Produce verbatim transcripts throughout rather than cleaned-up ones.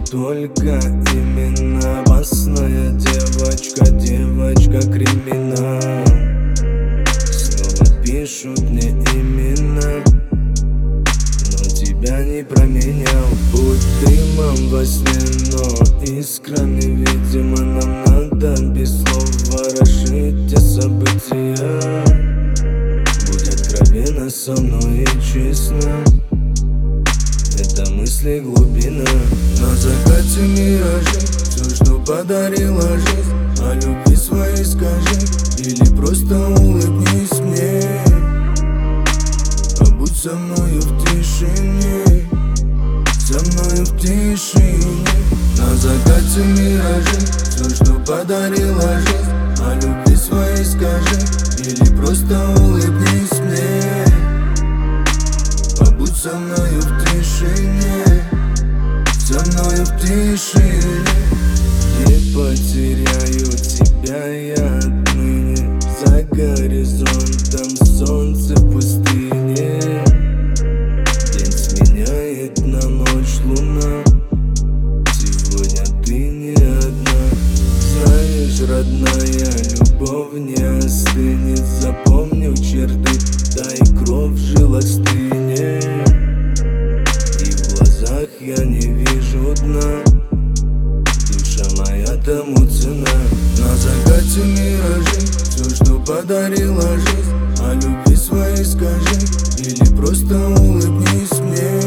только именно опасная девочка, девочка-криминал. Снова пишут мне имена, но тебя не променял. Будь дымом во сне, но искрами, видимо, нам надо без слов ворошить те события. Будь откровенна со мной и честно, это мысли глубина. На закате миражи, все, что подарила жизнь. О любви своей скажи, или просто улыбнись мне. Побудь со мною в тишине, со мною в тишине. На закате миражи, все, что подарила жизнь. О любви своей скажи, или просто улыбнись мне. Побудь со мною в тишине, со мною в тишине. Не потеряю тебя я отныне. За горизонтом солнце в пустыне. День сменяет на ночь луна. Сегодня ты не одна. Знаешь, родная, любовь не остынет. Запомню черты, да и кровь в жилах стынет. И в глазах я не вижу дна. Душа моя тому цена. На закате миражи, все, что подарила жизнь. О любви своей скажи, или просто улыбнись мне.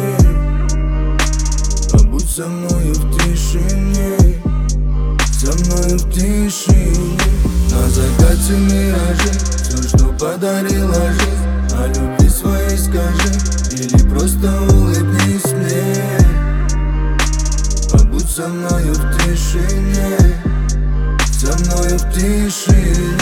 Побудь со мною в тишине, со мною в тишине. На закате миражи, все, что подарила жизнь. О любви своей скажи, или просто улыбнись мне. Побудь со мною в тишине, со мною в тишине.